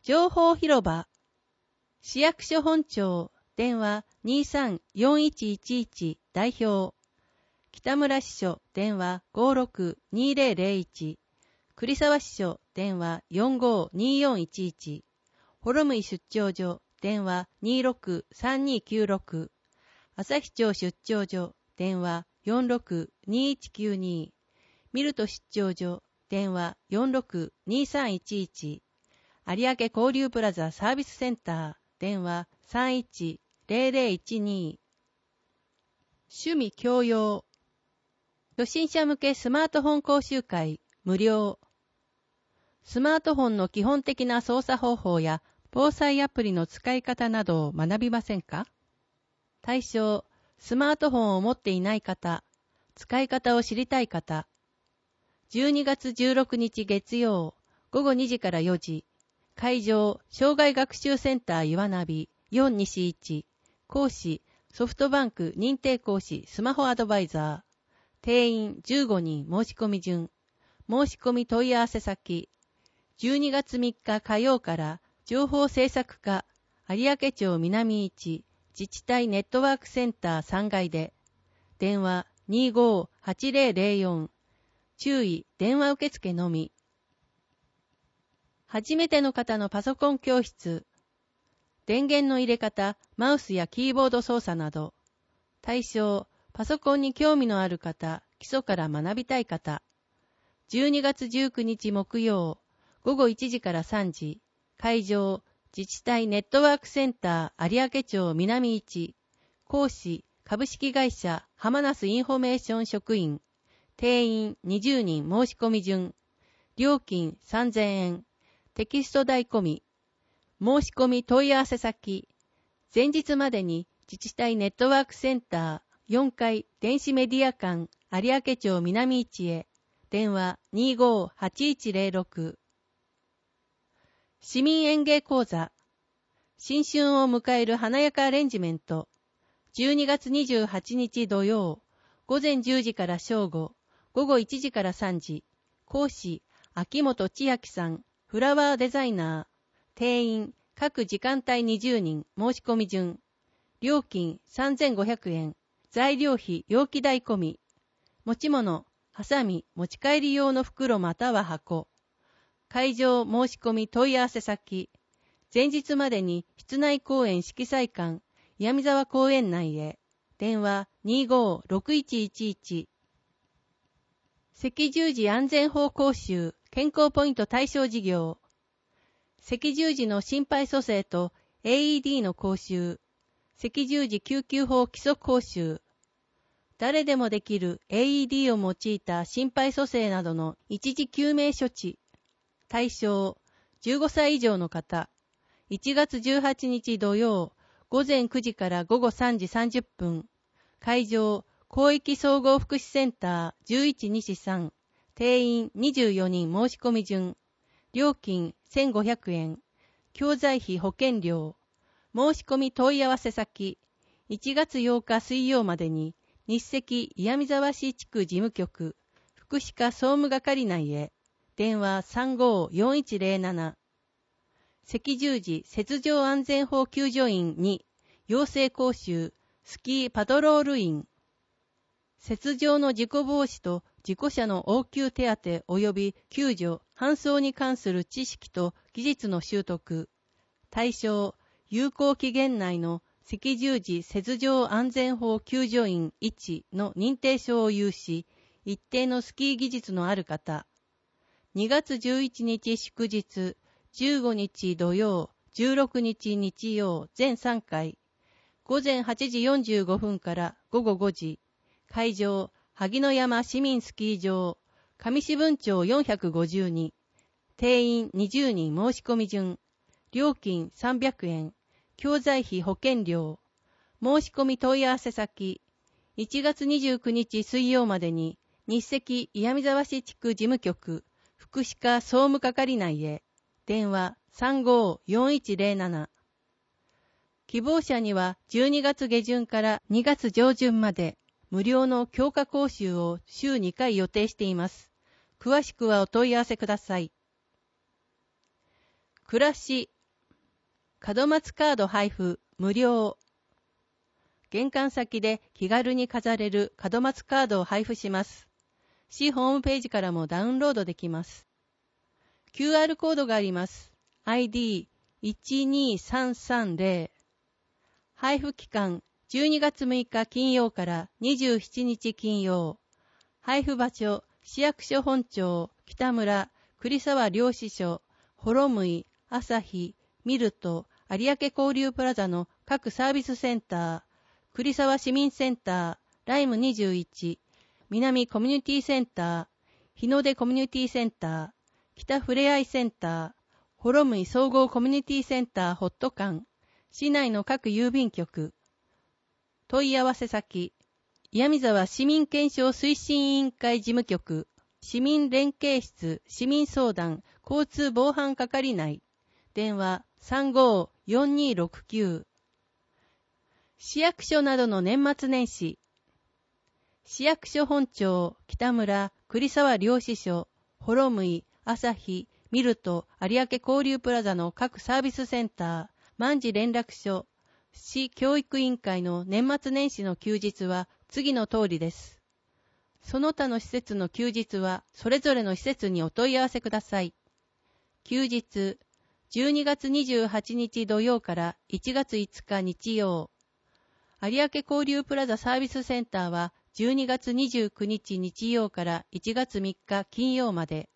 情報広場。市役所本庁、電話 23-4111 代表。北村支所、電話 56-2001。栗沢支所、電話 45-2411。幌向出張所、電話 26-3296。旭町出張所、電話 46-2192。ミルト出張所、電話 46-2311。有明交流プラザサービスセンター、電話 31-0012。趣味教養。初心者向けスマートフォン講習会、無料。スマートフォンの基本的な操作方法や防災アプリの使い方などを学びませんか？対象、スマートフォンを持っていない方、使い方を知りたい方。12月16日月曜、午後2時から4時。会場、障害学習センター岩ナビ4西1。講師、ソフトバンク認定講師スマホアドバイザー。定員15人申し込み順。申し込み問い合わせ先。12月3日火曜から情報政策課有明町南1自治体ネットワークセンター3階で。電話 25-8004。注意、電話受付のみ。初めての方のパソコン教室。電源の入れ方、マウスやキーボード操作など。対象、パソコンに興味のある方、基礎から学びたい方。12月19日木曜、午後1時から3時。会場、自治体ネットワークセンター有明町南1。講師、株式会社浜那須インフォメーション職員。定員20人申し込み順。料金3000円。テキスト代込み。申し込み問い合わせ先。前日までに自治体ネットワークセンター4階電子メディア館有明町南1へ。電話 25-8106。市民演芸講座。新春を迎える華やかアレンジメント。12月28日土曜。午前10時から正午。午後1時から3時。講師、秋元千秋さん。フラワーデザイナー。定員、各時間帯20人、申し込み順。料金3500円。材料費、容器代込み。持ち物、ハサミ、持ち帰り用の袋または箱。会場申し込み問い合わせ先。前日までに室内公園色彩館、岩見沢公園内へ。電話25-6111。赤十字安全法講習。健康ポイント対象事業。赤十字の心肺蘇生と AED の講習。赤十字救急法基礎講習。誰でもできる AED を用いた心肺蘇生などの一時救命処置。対象、15歳以上の方。1月18日土曜、午前9時から午後3時30分。会場、広域総合福祉センター11西3。定員24人申し込み順。料金1500円。教材費保険料。申し込み問い合わせ先。1月8日水曜までに日赤岩見沢市地区事務局福祉課総務係内へ。電話 35-4107。赤十字雪上安全法救助員2。養成講習スキーパトロール員。雪上の事故防止と事故車の応急手当及び救助、搬送に関する知識と技術の習得。対象、有効期限内の赤十字雪上安全法救助員1の認定証を有し、一定のスキー技術のある方。2月11日祝日、15日土曜、16日日曜、全3回。午前8時45分から午後5時。会場、萩野山市民スキー場、上志分町452。定員20人申し込み順。料金300円。教材費保険料。申し込み問い合わせ先。1月29日水曜までに日赤岩見沢市地区事務局福祉課総務係内へ。電話 35-4107。希望者には12月下旬から2月上旬まで無料の強化講習を週2回予定しています。詳しくはお問い合わせください。暮らし、 門松カード配布無料。玄関先で気軽に飾れる門松カードを配布します。市ホームページからもダウンロードできます。QR コードがあります。ID12330。配布期間12月6日金曜から27日金曜。配布場所市役所本庁、北村、栗沢領支所、幌向、朝日、ミルト、有明交流プラザの各サービスセンター、栗沢市民センター、ライム21、南コミュニティセンター、日の出コミュニティセンター、北ふれあいセンター、幌向総合コミュニティセンターホット館、市内の各郵便局。問い合わせ先、岩見沢市民検証推進委員会事務局、市民連携室、市民相談、交通防犯係内、電話35-4269。市役所などの年末年始、市役所本庁、北村、栗沢領支所、幌向、朝日、ミルト、有明交流プラザの各サービスセンター、万事連絡所、市教育委員会の年末年始の休日は次の通りです。その他の施設の休日はそれぞれの施設にお問い合わせください。休日、12月28日土曜から1月5日日曜。有明交流プラザサービスセンターは12月29日日曜から1月3日金曜まで。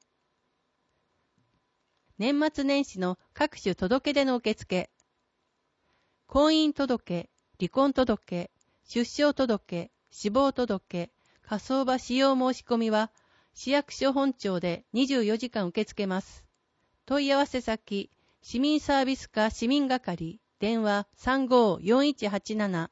年末年始の各種届け出の受付。婚姻届、離婚届、出生届、死亡届、火葬場使用申し込みは市役所本庁で24時間受け付けます。問い合わせ先、市民サービス課市民係、電話35-4187。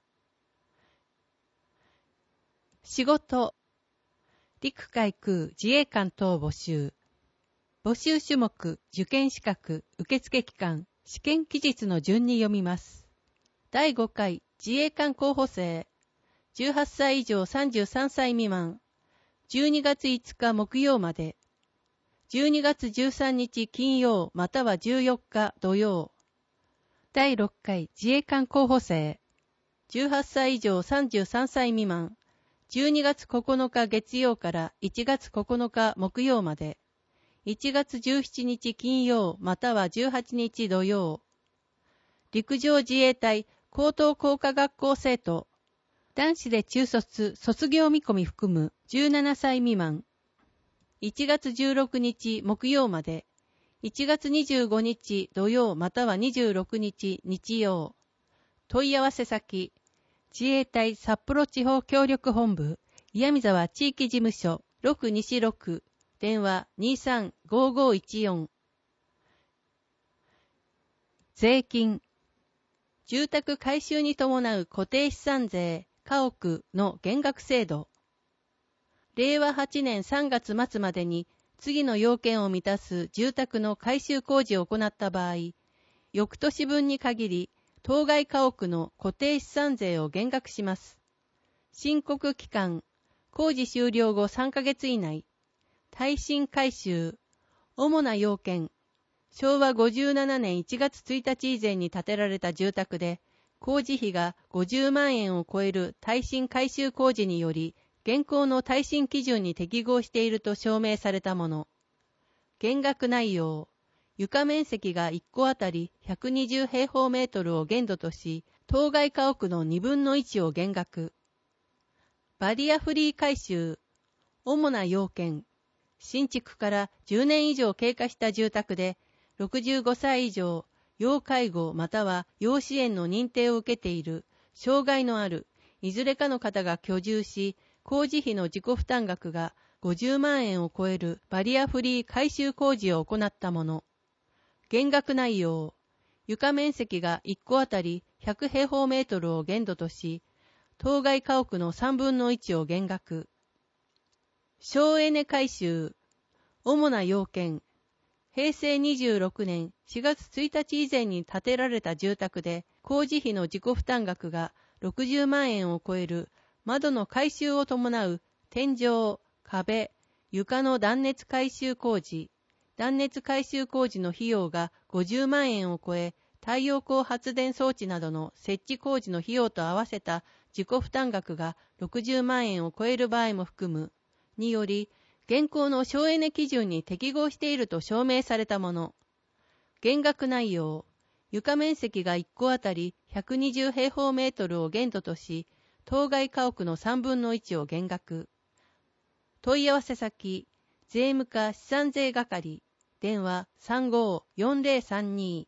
仕事、陸海空自衛官等募集。募集種目、受験資格、受付期間、試験期日の順に読みます。第5回自衛官候補生、18歳以上33歳未満、12月5日木曜まで、12月13日金曜または14日土曜。第6回自衛官候補生、18歳以上33歳未満、12月9日月曜から1月9日木曜まで、1月17日金曜または18日土曜。陸上自衛隊高等工科学校生徒、男子で中卒、卒業見込み含む17歳未満。1月16日木曜まで、1月25日土曜または26日日曜。問い合わせ先、自衛隊札幌地方協力本部、岩見沢地域事務所6西6、電話235514。税金、住宅改修に伴う固定資産税、家屋の減額制度。令和8年3月末までに次の要件を満たす住宅の改修工事を行った場合、翌年分に限り当該家屋の固定資産税を減額します。申告期間、工事終了後3ヶ月以内。耐震改修、主な要件、昭和57年1月1日以前に建てられた住宅で、工事費が50万円を超える耐震改修工事により、現行の耐震基準に適合していると証明されたもの。減額内容、床面積が1戸あたり120平方メートルを限度とし、当該家屋の2分の1を減額。バリアフリー改修、主な要件、新築から10年以上経過した住宅で、65歳以上、要介護または要支援の認定を受けている、障害のある、いずれかの方が居住し、工事費の自己負担額が50万円を超えるバリアフリー改修工事を行ったもの。減額内容、床面積が1戸あたり100平方メートルを限度とし、当該家屋の3分の1を減額。省エネ改修、主な要件、平成26年4月1日以前に建てられた住宅で、工事費の自己負担額が60万円を超える窓の改修を伴う天井、壁、床の断熱改修工事、断熱改修工事の費用が50万円を超え、 太陽光発電装置などの設置工事の費用と合わせた自己負担額が60万円を超える場合も含む、により、現行の省エネ基準に適合していると証明されたもの。減額内容、床面積が1戸あたり120平方メートルを限度とし、当該家屋の3分の1を減額。問い合わせ先、税務課資産税係、電話35-4032。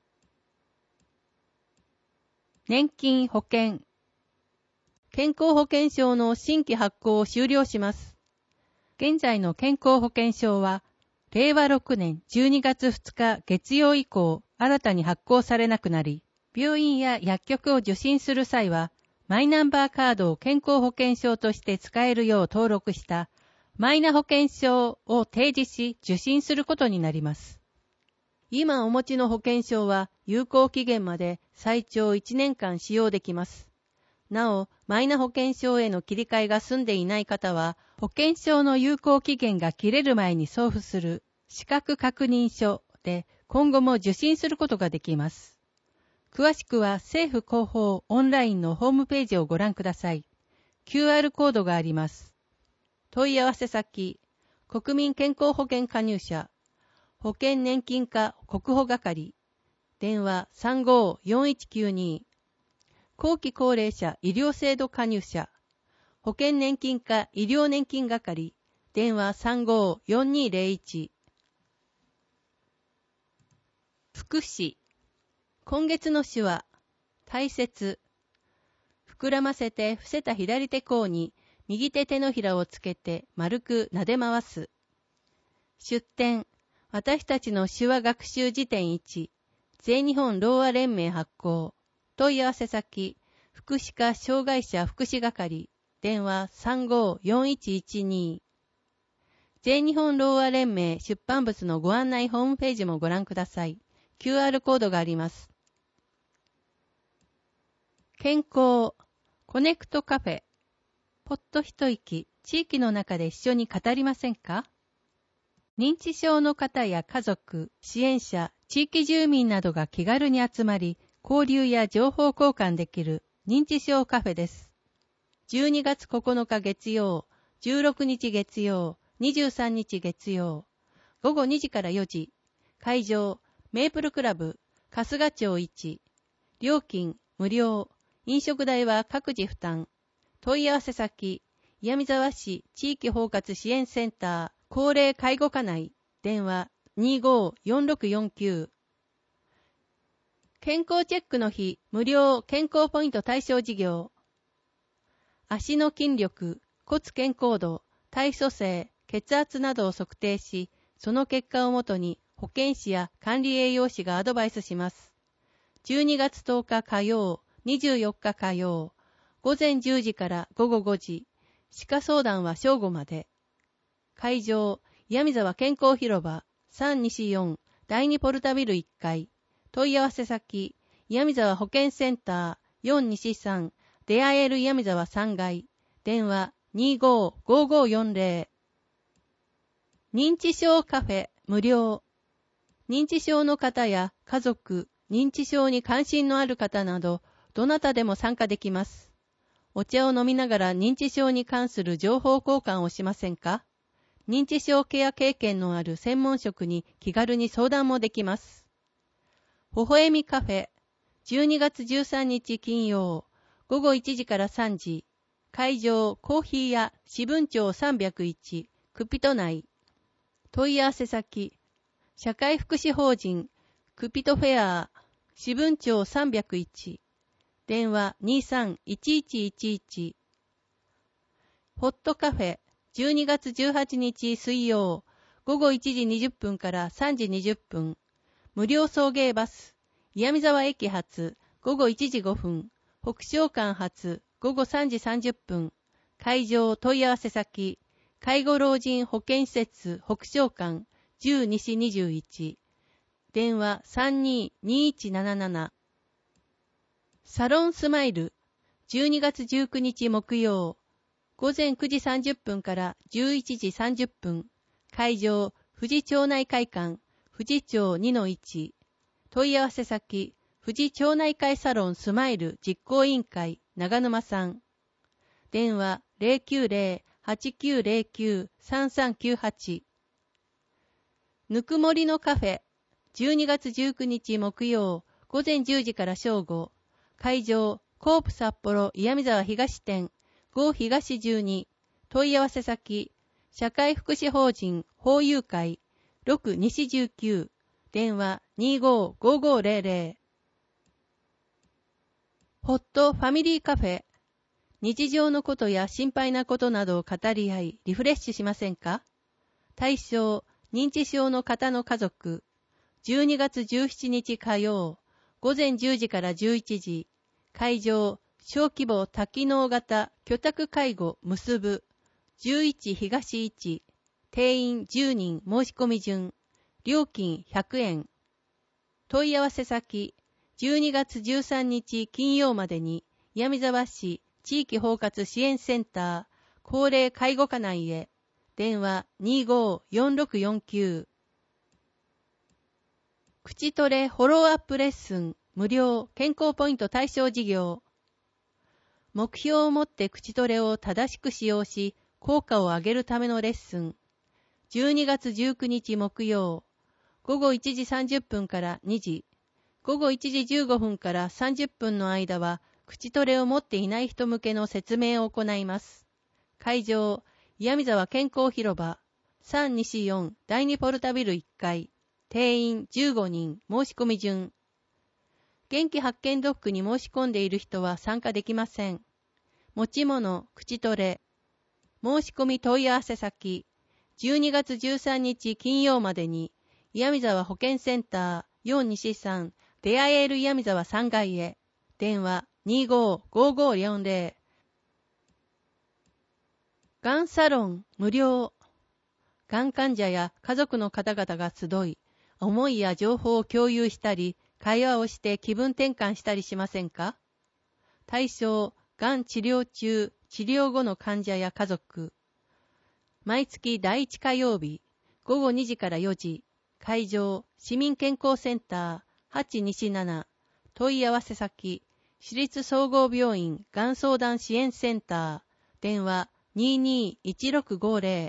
年金保険。健康保険証の新規発行を終了します。現在の健康保険証は、令和6年12月2日月曜以降、新たに発行されなくなり、病院や薬局を受診する際は、マイナンバーカードを健康保険証として使えるよう登録したマイナ保険証を提示し受診することになります。今お持ちの保険証は有効期限まで最長1年間使用できます。なお、マイナ保険証への切り替えが済んでいない方は、保険証の有効期限が切れる前に送付する資格確認書で今後も受診することができます。詳しくは政府広報オンラインのホームページをご覧ください。QR コードがあります。問い合わせ先、国民健康保険加入者、保険年金課国保係、電話35-4192、後期高齢者医療制度加入者、保険年金課医療年金係、電話35-4201。福祉。今月の詩は、大切。膨らませて伏せた左手甲に右手手のひらをつけて丸く撫で回す。出典。私たちの手話学習辞典1。全日本ろうあ連盟発行。問い合わせ先。福祉課障害者福祉係。電話35-4112。全日本ろうあ連盟出版物のご案内ホームページもご覧ください。QR コードがあります。健康。コネクトカフェ。ぽっと一息、地域の中で一緒に語りませんか？認知症の方や家族、支援者、地域住民などが気軽に集まり、交流や情報交換できる認知症カフェです。12月9日月曜、16日月曜、23日月曜、午後2時から4時、会場、メープルクラブ、春日町1、料金、無料、飲食代は各自負担。問い合わせ先、岩見沢市地域包括支援センター、高齢介護課内、電話25-4649。健康チェックの日、無料健康ポイント対象事業。足の筋力、骨健康度、体組成、血圧などを測定し、その結果をもとに保健師や管理栄養士がアドバイスします。12月10日火曜、24日火曜、午前10時から午後5時、歯科相談は正午まで。会場、岩見沢健康広場、3西4、第2ポルタビル1階。問い合わせ先、岩見沢保健センター、4西3、出会える岩見沢3階。電話25-5540。認知症カフェ、無料。認知症の方や家族、認知症に関心のある方など、どなたでも参加できます。お茶を飲みながら認知症に関する情報交換をしませんか？認知症ケア経験のある専門職に気軽に相談もできます。微笑みカフェ、12月13日金曜、午後1時から3時、会場コーヒー屋支分町301、クピト内。問い合わせ先、社会福祉法人クピトフェア支分町301、電話23-1111。ホットカフェ、12月18日水曜、午後1時20分から3時20分。無料送迎バス、岩見沢駅発、午後1時5分。北昇間発、午後3時30分。会場問い合わせ先、介護老人保健施設北昇間10西21。電話32-2177。サロンスマイル、12月19日木曜、午前9時30分から11時30分。会場、富士町内会館、富士町2-1。問い合わせ先、 富士町内会サロンスマイル実行委員会長沼さん。電話090-8909-3398。ぬくもりのカフェ、12月19日木曜、午前10時から正午。会場、コープ札幌岩見沢東店、5東12。問い合わせ先、社会福祉法人法友会、6西19。電話255500。ホットファミリーカフェ。日常のことや心配なことなどを語り合い、リフレッシュしませんか？対象、認知症の方の家族。12月17日火曜、午前10時から11時。会場、小規模多機能型居宅介護結ぶ。11東1。定員10人申し込み順。料金100円。問い合わせ先、12月13日金曜までに、岩見沢市地域包括支援センター、高齢介護課内へ。電話254649。口トレフォローアップレッスン、無料健康ポイント対象事業。目標を持って口トレを正しく使用し、効果を上げるためのレッスン。12月19日木曜、午後1時30分から2時、午後1時15分から30分の間は、口トレを持っていない人向けの説明を行います。会場、岩見沢健康広場、3西4第2ポルタビル1階、定員15人申し込み順。元気発見ドッグに申し込んでいる人は参加できません。持ち物、口トレ。申し込み問い合わせ先、12月13日金曜までに、岩見沢保健センター4西3出会える岩見沢3階へ。電話255540。がんサロン無料。がん患者や家族の方々が集い、思いや情報を共有したり、会話をして気分転換したりしませんか？対象、がん治療中、治療後の患者や家族。毎月第1火曜日、午後2時から4時。会場、市民健康センター、8西7。問い合わせ先、市立総合病院がん相談支援センター。電話221650。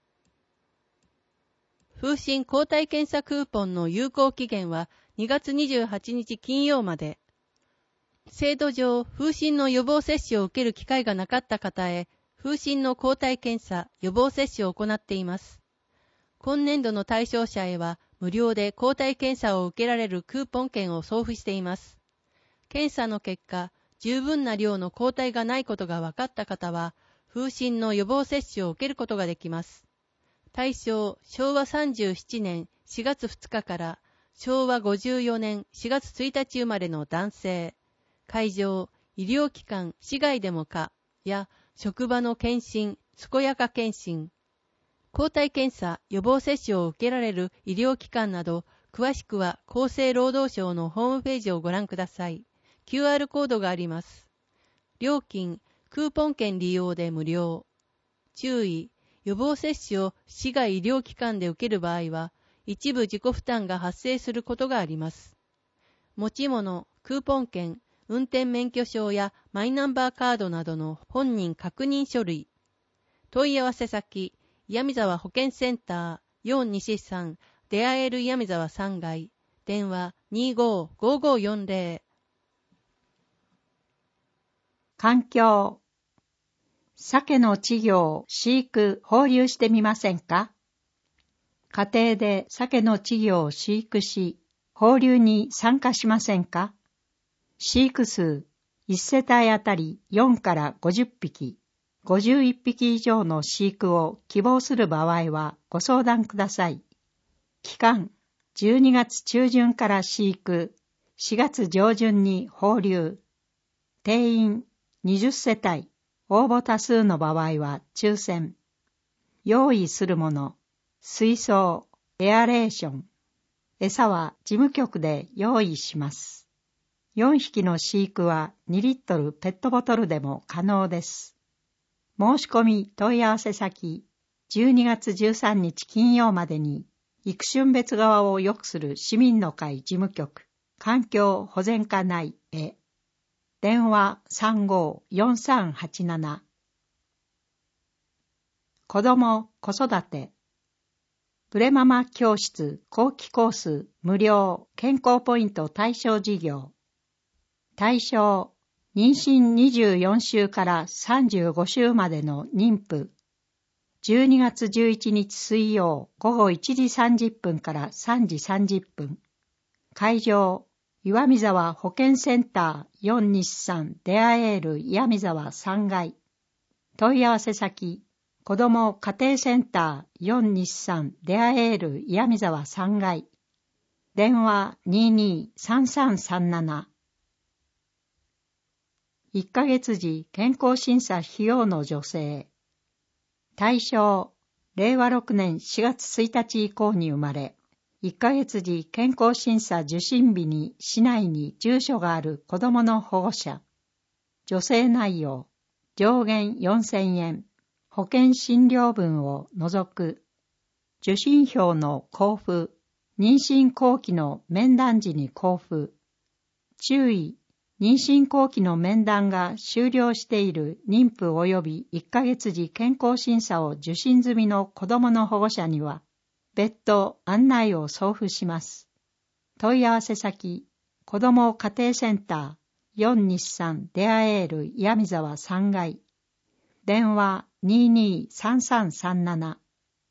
風疹抗体検査クーポンの有効期限は2月28日金曜まで。制度上、風疹の予防接種を受ける機会がなかった方へ、風疹の抗体検査、予防接種を行っています。今年度の対象者へは、無料で抗体検査を受けられるクーポン券を送付しています。検査の結果、十分な量の抗体がないことが分かった方は、風疹の予防接種を受けることができます。対象、昭和37年4月2日から昭和54年4月1日生まれの男性。会場、医療機関、市外でもか、や、職場の検診、健やか検診。抗体検査、予防接種を受けられる医療機関など、詳しくは厚生労働省のホームページをご覧ください。QR コードがあります。料金、クーポン券利用で無料。注意、予防接種を市外医療機関で受ける場合は、一部自己負担が発生することがあります。持ち物、クーポン券、運転免許証やマイナンバーカードなどの本人確認書類。問い合わせ先、岩見沢保健センター4西3出会える岩見沢3階。電話255540。 環境。鮭の稚魚を飼育・放流してみませんか？家庭で鮭の稚魚を飼育し、放流に参加しませんか？飼育数、1世帯あたり4から50匹、51匹以上の飼育を希望する場合はご相談ください。期間、12月中旬から飼育、4月上旬に放流。定員、20世帯。応募多数の場合は抽選。用意するもの、水槽、エアレーション。餌は事務局で用意します。4匹の飼育は2リットルペットボトルでも可能です。申し込み問い合わせ先、12月13日金曜までに、育春別側を良くする市民の会事務局、 環境保全課内へ。電話35-4387。子ども子育て。プレママ教室後期コース無料健康ポイント対象事業。対象、妊娠24週から35週までの妊婦。12月11日水曜午後1時30分から3時30分。会場、岩見沢保健センター4日産デアエール岩見沢3階。問い合わせ先、子ども家庭センター4日産デアエール岩見沢3階。電話223337。1ヶ月時健康審査費用の助成。対象、令和6年4月1日以降に生まれ、1ヶ月時健康審査受診日に市内に住所がある子どもの保護者。助成内容、上限4000円、保険診療分を除く。受診票の交付、妊娠後期の面談時に交付。注意、妊娠後期の面談が終了している妊婦及び1ヶ月時健康審査を受診済みの子どもの保護者には、別途案内を送付します。問い合わせ先、子ども家庭センター4日産デアエール岩見沢3階。電話223337。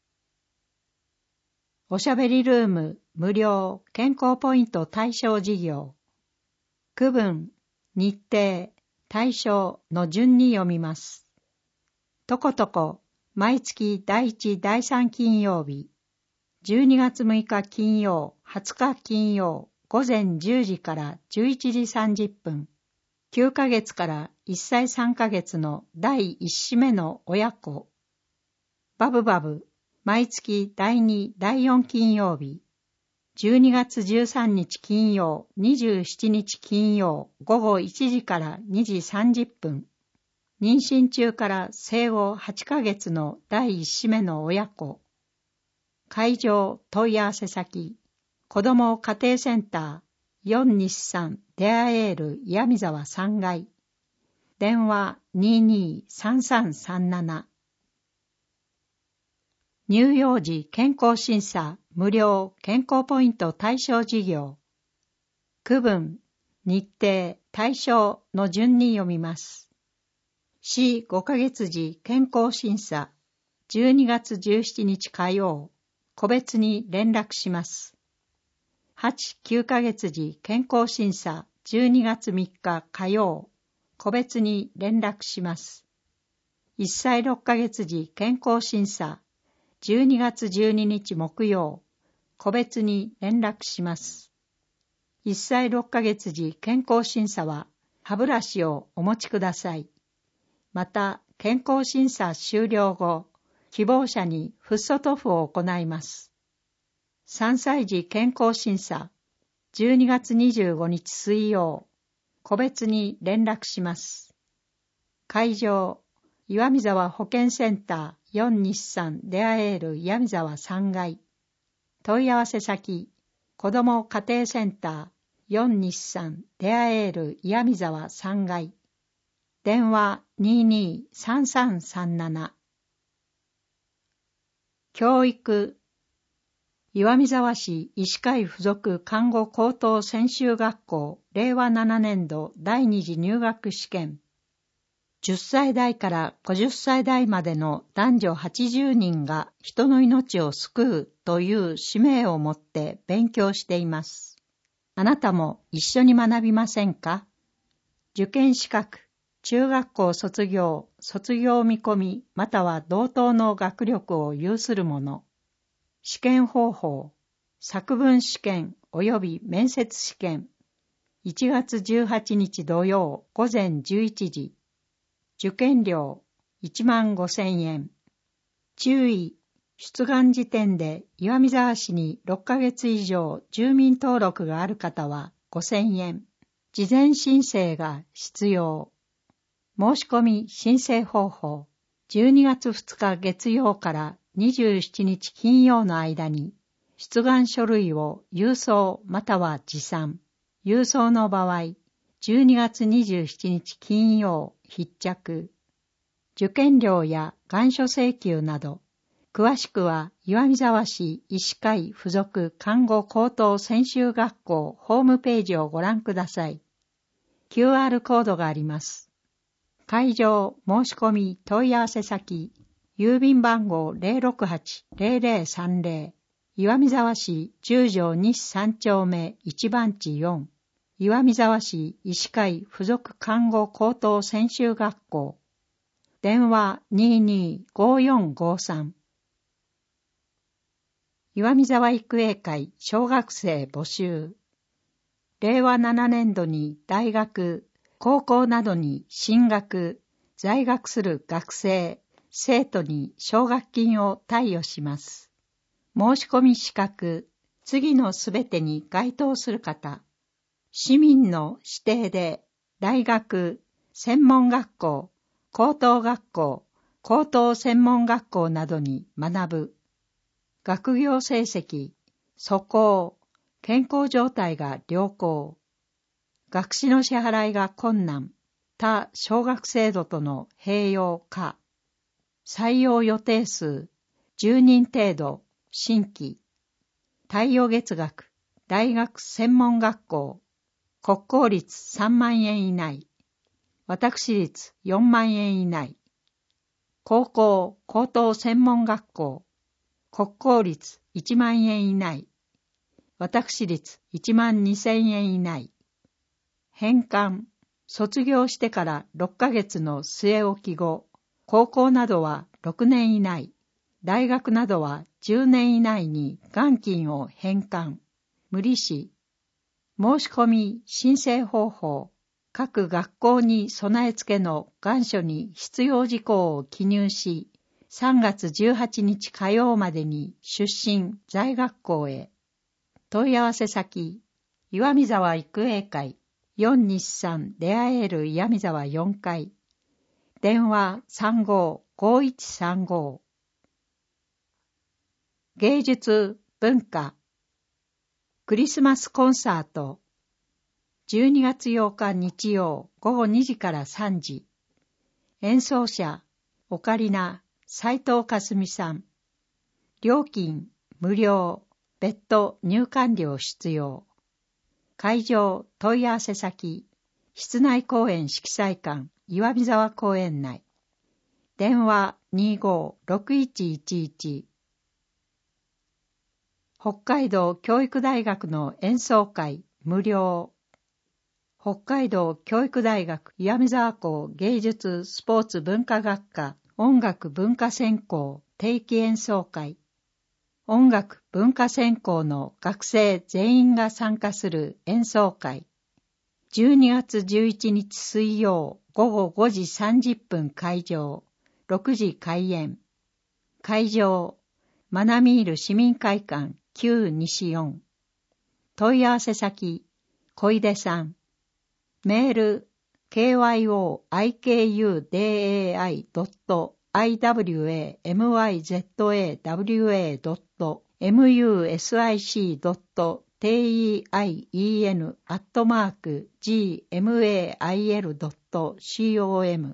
おしゃべりルーム無料健康ポイント対象事業。区分、日程、対象の順に読みます。とことこ、毎月第1、第3金曜日、12月6日金曜、20日金曜、午前10時から11時30分、9ヶ月から1歳3ヶ月の第1子目の親子。バブバブ、毎月第2、第4金曜日、12月13日金曜、27日金曜、午後1時から2時30分。妊娠中から生後8ヶ月の第1子目の親子。会場問い合わせ先、子ども家庭センター4日産デアエール岩見沢3階。電話223337。乳幼児健康審査無料健康ポイント対象事業。区分、日程、対象の順に読みます。4、5ヶ月時健康審査、12月17日火曜、個別に連絡します。8、9ヶ月時健康審査、12月3日火曜、個別に連絡します。1歳6ヶ月時健康審査、12月12日木曜、個別に連絡します。1歳6ヶ月時健康審査は歯ブラシをお持ちください。また、健康審査終了後、希望者にフッ素塗布を行います。3歳児健康審査、12月25日水曜、個別に連絡します。会場、岩見沢保健センター4日産デアエール岩見沢3階。問い合わせ先、子ども家庭センター4日産デアエール岩見沢3階。電話223337。教育、岩見沢市医師会附属看護高等専修学校令和7年度第2次入学試験。10歳代から50歳代までの男女80人が人の命を救うという使命を持って勉強しています。あなたも一緒に学びませんか？受験資格、中学校卒業、卒業見込み、または同等の学力を有する者。試験方法、作文試験及び面接試験。1月18日土曜午前11時。受験料15,000円。注意、出願時点で岩見沢市に6ヶ月以上住民登録がある方は5,000円。事前申請が必要。申し込み申請方法。12月2日月曜から27日金曜の間に出願書類を郵送または持参。 郵送の場合、12月27日金曜必着。受験料や願書請求など、詳しくは岩見沢市医師会附属看護高等専修学校ホームページをご覧ください。QR コードがあります。会場申し込み問い合わせ先、郵便番号 068-0030 岩見沢市十条西3丁目1番地4岩見沢市医師会附属看護高等専修学校電話 225453 岩見沢育英会小学生募集令和7年度に大学、高校などに進学、在学する学生、生徒に奨学金を貸与します。申し込み資格、次のすべてに該当する方、市民の指定で大学、専門学校、高等学校、高等専門学校などに学ぶ。学業成績、素行、健康状態が良好。学資の支払いが困難。他奨学制度との併用か。採用予定数、10人程度、新規。貸与月額、大学専門学校。国公立3万円以内。私立4万円以内。高校、高等専門学校。国公立1万円以内。私立1万2000円以内。返還、卒業してから6ヶ月の据え置き後、高校などは6年以内、大学などは10年以内に元金を返還、無利子、申し込み、申請方法、各学校に備え付けの願書に必要事項を記入し、3月18日火曜までに出身在学校へ。問い合わせ先、岩見沢育英会、4日産出会える岩見沢4階。電話35-5135。芸術、文化。クリスマスコンサート。12月8日日曜午後2時から3時。演奏者、オカリナ、斉藤かすみさん。料金、無料、別途入館料必要。会場、問い合わせ先、室内公園色彩館、岩見沢公園内。電話25-6111。北海道教育大学の演奏会、無料。北海道教育大学岩見沢校芸術スポーツ文化学科音楽文化専攻定期演奏会。音楽文化専攻の学生全員が参加する演奏会。12月11日水曜午後5時30分開場、6時開演。会場、マナミール市民会館旧西4。問い合わせ先、小出さん。メール、kyoiwa.music.music.tein@gmail.com。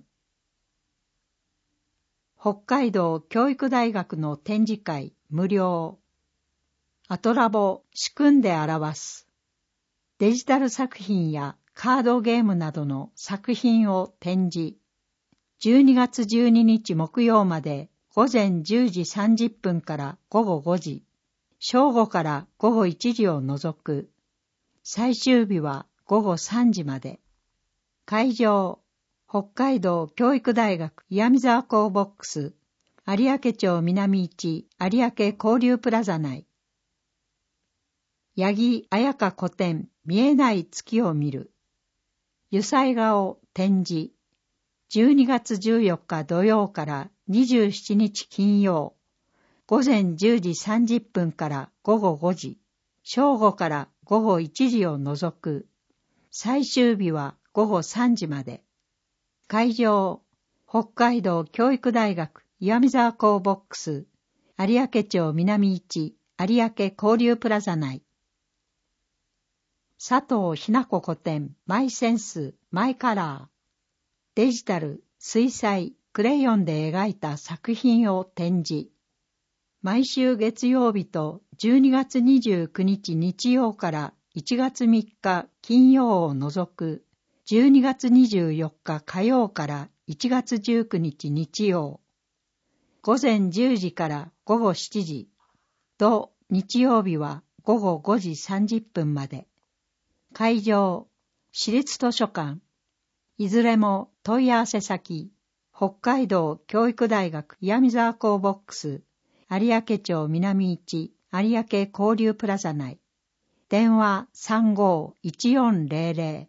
北海道教育大学の展示会無料。アトラボ仕組んで表す。デジタル作品やカードゲームなどの作品を展示。12月12日木曜まで午前10時30分から午後5時、正午から午後1時を除く。最終日は午後3時まで。会場、北海道教育大学岩見沢校ボックス、有明町南1有明交流プラザ内。八木彩香古典見えない月を見る。油彩画を展示。12月14日土曜から27日金曜。午前10時30分から午後5時。正午から午後1時を除く。最終日は午後3時まで。会場、北海道教育大学岩見沢校ボックス、有明町南1有明交流プラザ内。 佐藤ひな子古典マイセンスマイカラー。デジタル、水彩、クレヨンで描いた作品を展示。毎週月曜日と12月29日日曜から1月3日金曜を除く12月24日火曜から1月19日日曜。午前10時から午後7時。土日曜日は午後5時30分まで。会場、市立図書館。いずれも問い合わせ先、北海道教育大学岩見沢校ボックス、有明町南1有明交流プラザ内。電話351400。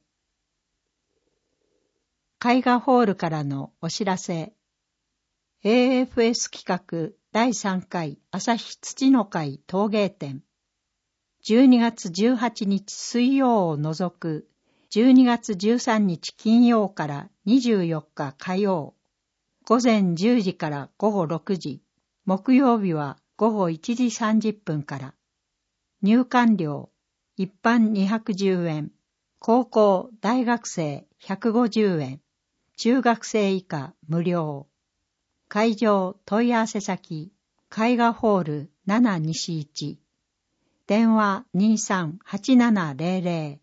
絵画ホールからのお知らせ。AFS 企画第3回朝日土の会陶芸展。12月18日水曜を除く12月13日金曜から24日火曜。午前10時から午後6時。木曜日は午後1時30分から。入館料、一般210円。高校、大学生150円。中学生以下無料。会場問い合わせ先、絵画ホール7西1。電話238700。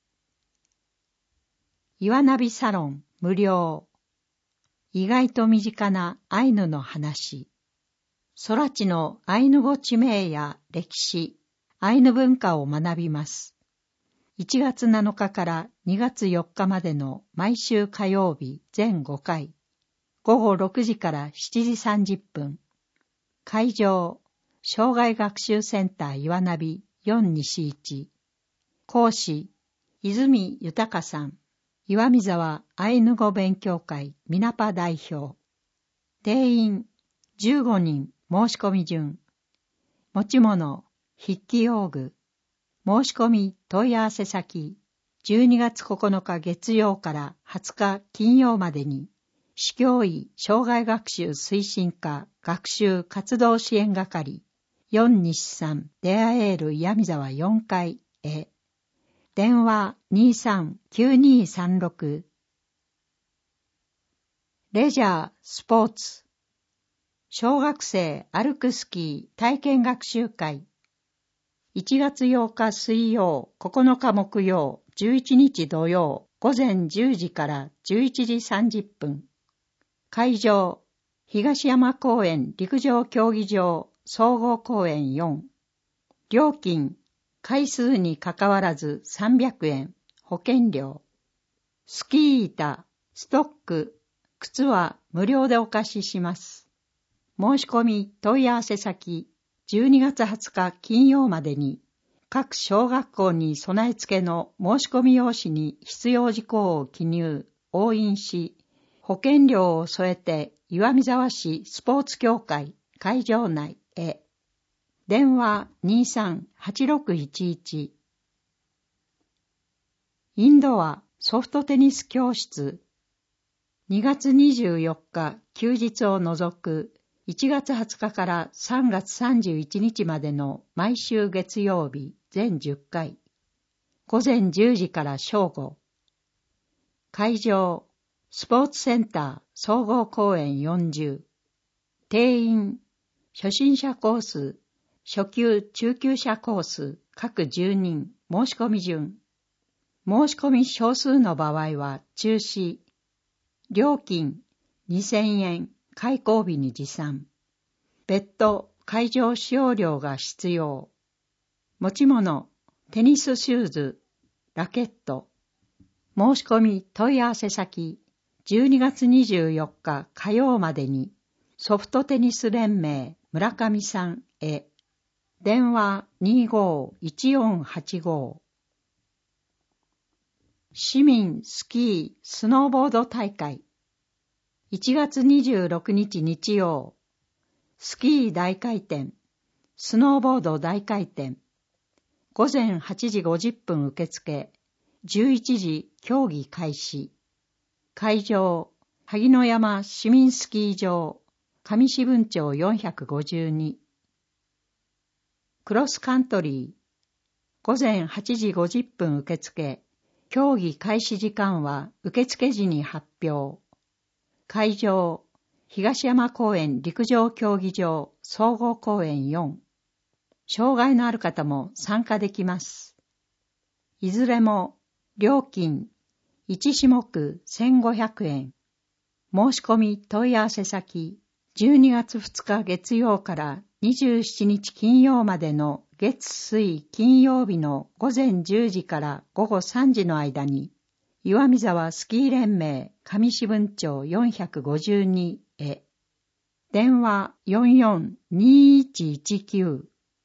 岩ナビサロン無料。意外と身近なアイヌの話。空知のアイヌ語地名や歴史、アイヌ文化を学びます。1月7日から2月4日までの毎週火曜日全5回。午後6時から7時30分。会場、障害学習センター岩ナビ4西1。講師、泉豊さん。岩見沢アイヌ語勉強会ミナパ代表。定員15人申し込み順。持ち物、筆記用具。申し込み問い合わせ先。12月9日月曜から20日金曜までに、市教委障害学習推進課学習活動支援係4西3デアエール岩見沢4階へ。電話239236。レジャー、スポーツ。小学生歩くスキー体験学習会。1月8日水曜、9日木曜、11日土曜、午前10時から11時30分。会場、東山公園陸上競技場総合公園4。料金、回数にかかわらず300円、保険料。スキー板、ストック、靴は無料でお貸しします。申し込み問い合わせ先、12月20日金曜までに、各小学校に備え付けの申し込み用紙に必要事項を記入、押印し、保険料を添えて岩見沢市スポーツ協会会場内へ。電話238611。インドアソフトテニス教室。2月24日休日を除く1月20日から3月31日までの毎週月曜日全10回。午前10時から正午。会場、スポーツセンター総合公園40。定員、初心者コース、初級中級者コース各10人申し込み順。申し込み少数の場合は中止。料金2000円、開講日に持参。別途会場使用料が必要。持ち物、テニスシューズ、ラケット。申し込み問い合わせ先、12月24日火曜までに、ソフトテニス連盟村上さんへ。電話251485。市民スキースノーボード大会。1月26日日曜。スキー大回転、スノーボード大回転。午前8時50分受付、11時競技開始。会場、萩野山市民スキー場、上士分町452。クロスカントリー、 午前8時50分受付。競技開始時間は受付時に発表。会場、東山公園陸上競技場総合公園4。障害のある方も参加できます。いずれも料金1種目1500円。申し込み問い合わせ先、12月2日月曜から27日金曜までの月水金曜日の午前10時から午後3時の間に、岩見沢スキー連盟上志分町452へ。電話44-2119。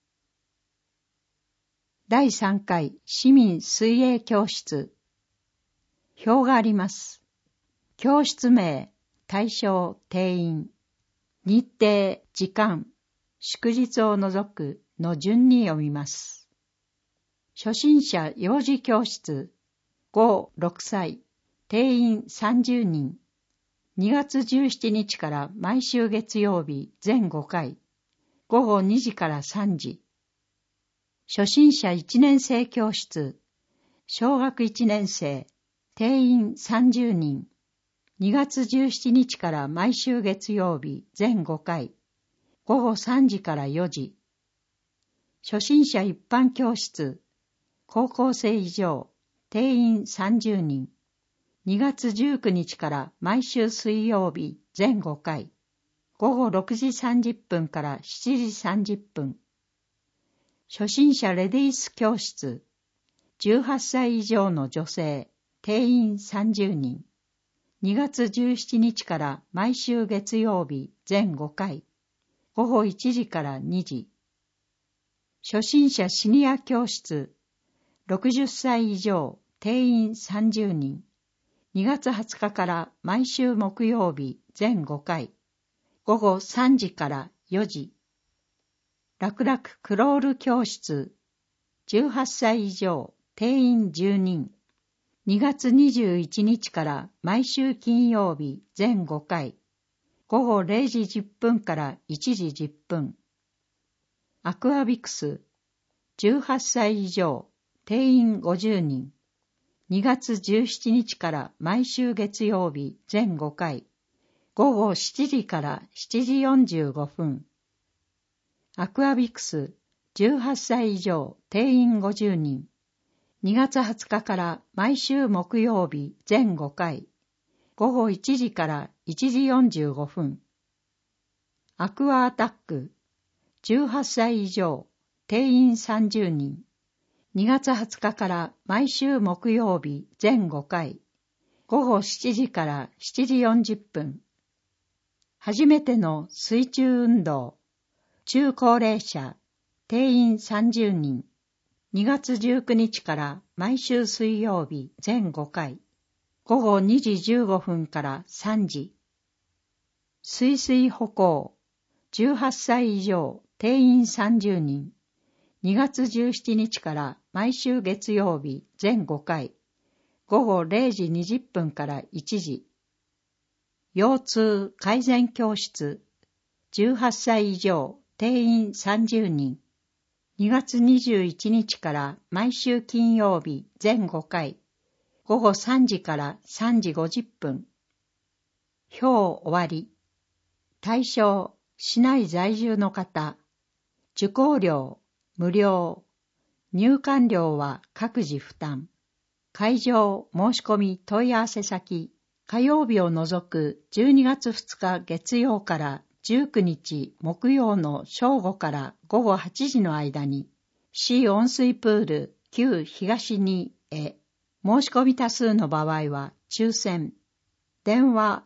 第3回市民水泳教室。表があります。教室名、対象、定員、日程、時間、祝日を除くの順に読みます。初心者幼児教室、5、6歳、定員30人。2月17日から毎週月曜日全5回、午後2時から3時。初心者1年生教室、小学1年生、定員30人。2月17日から毎週月曜日全5回、午後3時から4時。初心者一般教室、高校生以上、定員30人。2月19日から毎週水曜日全5回、午後6時30分から7時30分。初心者レディース教室、18歳以上の女性、定員30人。2月17日から毎週月曜日全5回、午後1時から2時。初心者シニア教室、60歳以上、定員30人。2月20日から毎週木曜日全5回、午後3時から4時。楽々クロール教室、18歳以上、定員10人。2月21日から毎週金曜日全5回、午後0時10分から1時10分。アクアビクス、18歳以上、定員50人。2月17日から毎週月曜日全5回、午後7時から7時45分。アクアビクス、18歳以上、定員50人。2月20日から毎週木曜日全5回、午後1時から1時45分。アクアアタック、18歳以上、定員30人。2月20日から毎週木曜日全5回、午後7時から7時40分。初めての水中運動、中高齢者、定員30人。2月19日から毎週水曜日全5回、午後2時15分から3時。水水歩行、18歳以上、定員30人。2月17日から毎週月曜日全5回、午後0時20分から1時。腰痛改善教室、18歳以上、定員30人。2月21日から毎週金曜日全5回、午後3時から3時50分。表終わり。対象、市内在住の方。受講料、無料。入館料は各自負担。会場、申し込み問い合わせ先。火曜日を除く12月2日月曜から19日木曜の正午から午後8時の間に、市温水プール旧東2へ、申し込み多数の場合は抽選。電話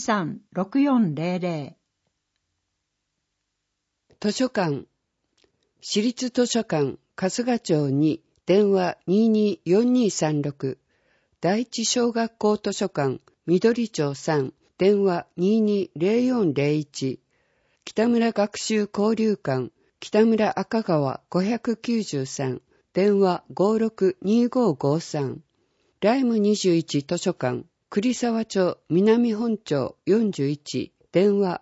23-6400。 図書館、市立図書館春日町に電話224236。第一小学校図書館緑町3、電話220401。北村学習交流館北村赤川593、電話562553。ライム21図書館栗沢町南本町41、電話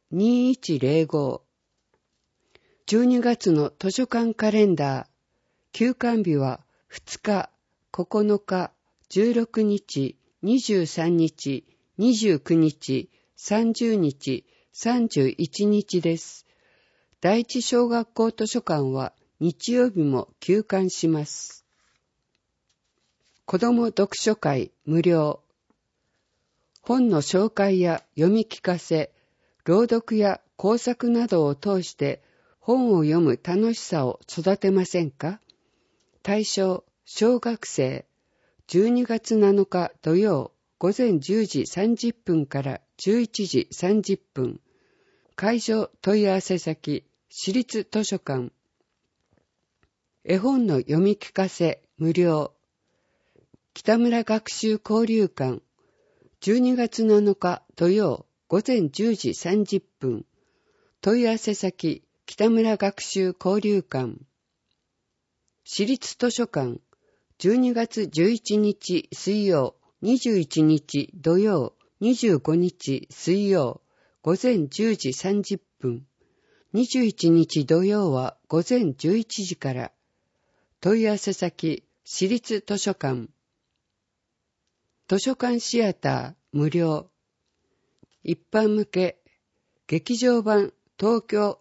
452105。12月の図書館カレンダー。 休館日は2日、9日、16日、23日、29日、30日、31日です。第一小学校図書館は日曜日も休館します。子ども読書会無料。本の紹介や読み聞かせ、朗読や工作などを通して本を読む楽しさを育てませんか？対象、小学生。12月7日土曜午前10時30分から11時30分。会場問い合わせ先、市立図書館。絵本の読み聞かせ無料。北村学習交流館。12月7日土曜午前10時30分。問い合わせ先、北村学習交流館。市立図書館。12月11日水曜、21日土曜、25日水曜、午前10時30分。21日土曜は午前11時から。問い合わせ先、市立図書館。図書館シアター無料。一般向け、劇場版東京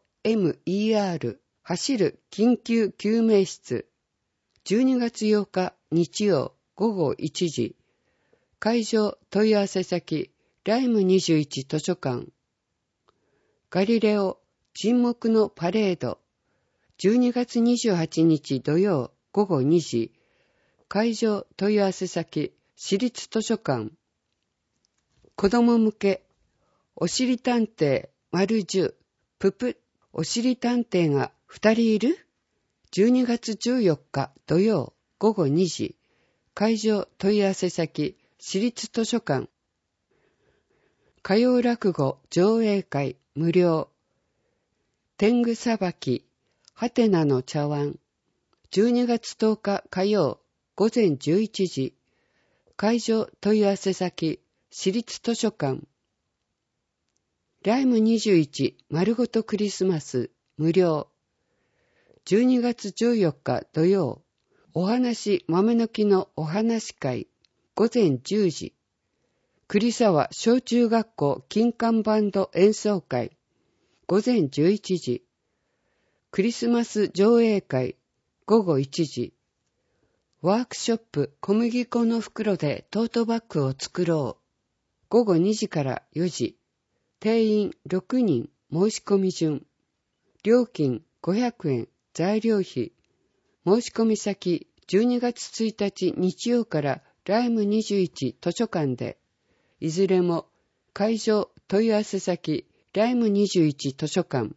MER 走る緊急救命室。12月8日日曜午後1時。会場問い合わせ先、ライム21図書館。ガリレオ沈黙のパレード。12月28日土曜午後2時。会場問い合わせ先、市立図書館。子供向け、おしり探偵丸10、ププ、おしり探偵が2人いる？ 12 月14日土曜午後2時。会場問い合わせ先、市立図書館。歌謡落語上映会無料。天狗さばき、はてなの茶碗。12月10日火曜午前11時。会場問い合わせ先、市立図書館。ライム21丸ごとクリスマス無料。12月14日土曜、お話豆の木のお話会、午前10時。栗沢小中学校金管バンド演奏会、午前11時。クリスマス上映会、午後1時。ワークショップ小麦粉の袋でトートバッグを作ろう。午後2時から4時。定員6人申し込み順。料金500円。材料費。申し込み先、12月1日日曜からライム21図書館で。いずれも会場問い合わせ先、ライム21図書館。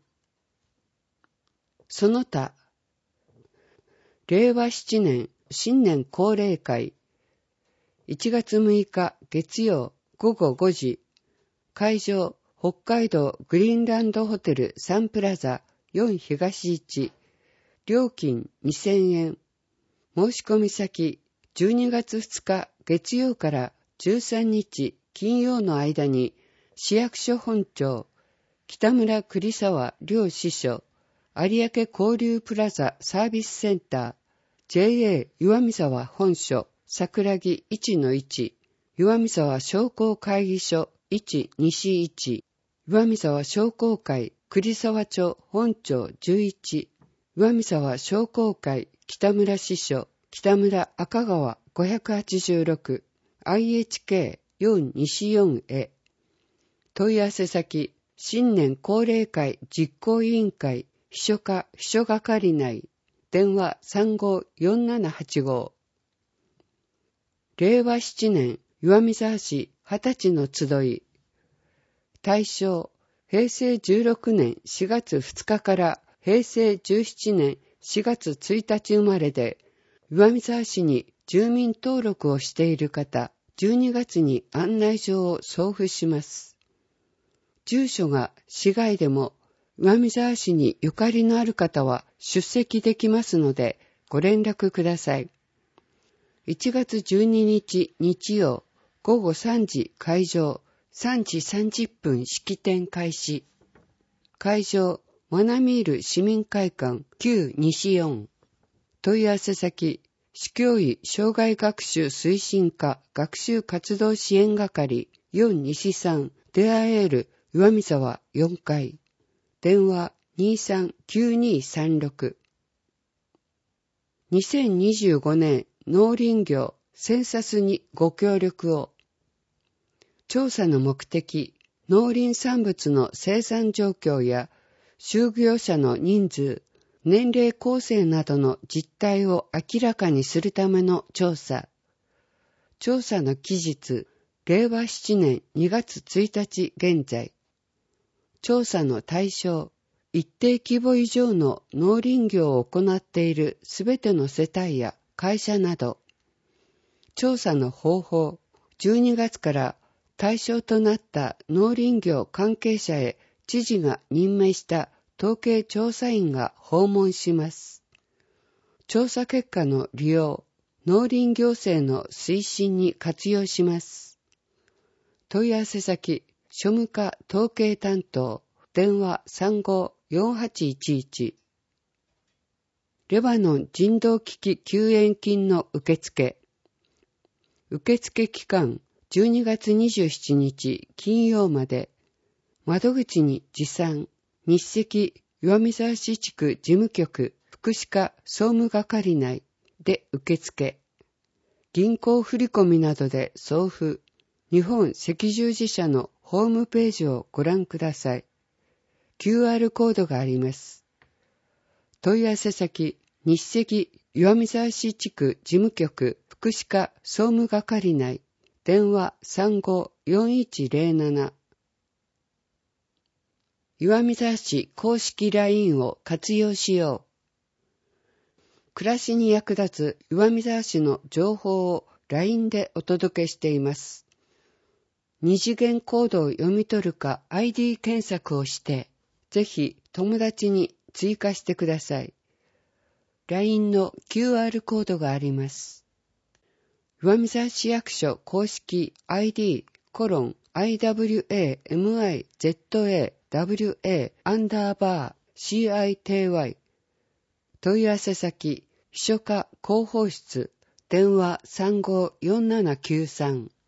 その他、令和7年新年恒例会。1月6日月曜午後5時。会場、北海道グリーンランドホテルサンプラザ4東1。料金2000円。申し込み先、12月2日月曜から13日金曜の間に、市役所本庁、北村栗沢両支所、有明交流プラザサービスセンター、JA 岩見沢本所、桜木 1-1、岩見沢商工会議所1西1、岩見沢商工会栗沢町本町11、岩見沢商工会北村支所、北村赤川586、IHK4 西4へ。問い合わせ先、新年恒例会実行委員会秘書課秘書係内。電話354785。令和7年岩見沢市20歳の集い。対象、平成16年4月2日から平成17年4月1日生まれで、岩見沢市に住民登録をしている方、12月に案内状を送付します。住所が市外でも、岩見沢市にゆかりのある方は出席できますので、ご連絡ください。1月12日日曜、午後3時会場、3時30分式典開始。会場、マナミール市民会館旧西4。 問い合わせ先、市教委障害学習推進課学習活動支援係4西3デアエール岩見沢4階。電話239236。2025年農林業センサスにご協力を。調査の目的、農林産物の生産状況や就業者の人数、年齢構成などの実態を明らかにするための調査。調査の期日、令和7年2月1日現在。調査の対象、一定規模以上の農林業を行っているすべての世帯や会社など。調査の方法、12月から対象となった農林業関係者へ知事が任命した統計調査員が訪問します。調査結果の利用、農林行政の推進に活用します。問い合わせ先、庶務課統計担当、電話35-4811。レバノン人道危機救援金の受付。受付期間、12月27日金曜まで。窓口に持参。日赤岩見沢市地区事務局福祉課総務係内で受付。銀行振込などで送付。日本赤十字社のホームページをご覧ください。QR コードがあります。問い合わせ先、日赤岩見沢市地区事務局福祉課総務係内。電話35-4107。岩見沢市公式 LINE を活用しよう。暮らしに役立つ岩見沢市の情報を LINE でお届けしています。二次元コードを読み取るか ID 検索をして、ぜひ友達に追加してください。LINE の QR コードがあります。岩見沢市役所公式 ID:ID:IWAZAWA_CITY 問い合わせ先秘書課広報室電話354793。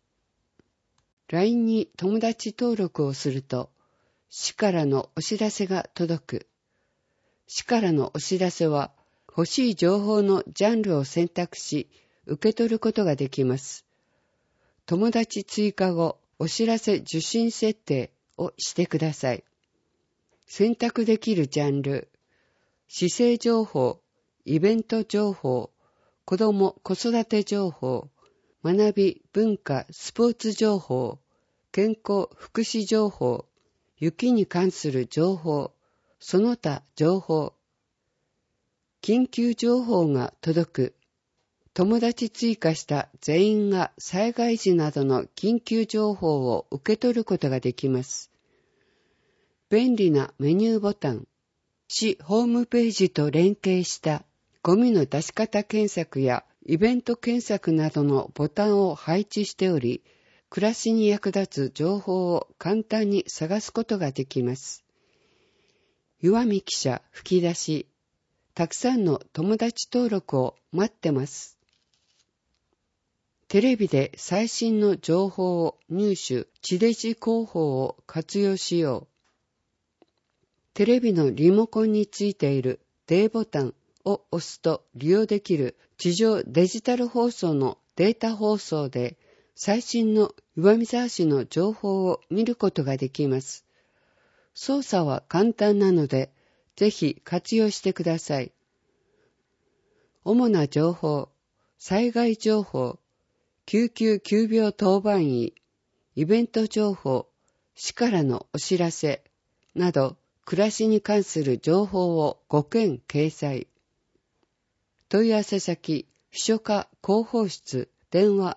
LINE に友達登録をすると市からのお知らせが届く。市からのお知らせは欲しい情報のジャンルを選択し受け取ることができます。友達追加後、お知らせ受信設定をしてください。選択できるジャンル、市政情報、イベント情報、子ども子育て情報、学び文化スポーツ情報、健康福祉情報、雪に関する情報、その他情報、緊急情報が届く。友達追加した全員が災害時などの緊急情報を受け取ることができます。便利なメニューボタン、市ホームページと連携したゴミの出し方検索やイベント検索などのボタンを配置しており、暮らしに役立つ情報を簡単に探すことができます。岩見記者吹き出し、たくさんの友達登録を待ってます。テレビで最新の情報を入手、地デジ広報を活用しよう。テレビのリモコンについている D ボタンを押すと利用できる地上デジタル放送のデータ放送で最新の岩見沢市の情報を見ることができます。操作は簡単なので、ぜひ活用してください。主な情報、災害情報、救急急病当番医、イベント情報、市からのお知らせなど、暮らしに関する情報を5件掲載。問い合わせ先、秘書課広報室、電話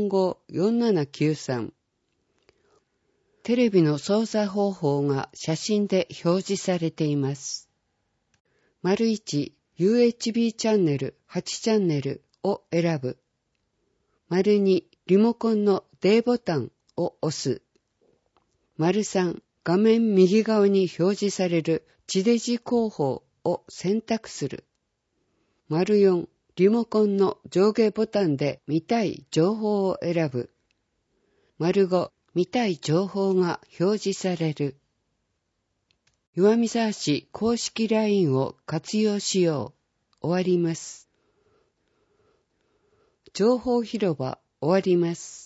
354793。テレビの操作方法が写真で表示されています。1、UHB チャンネル8チャンネルを選ぶ。2、リモコンの D ボタンを押す。3、画面右側に表示される地デジ広報を選択する。 4、リモコンの上下ボタンで見たい情報を選ぶ。5、見たい情報が表示される。岩見沢市公式 LINE を活用しよう。終わります。情報広場終わります。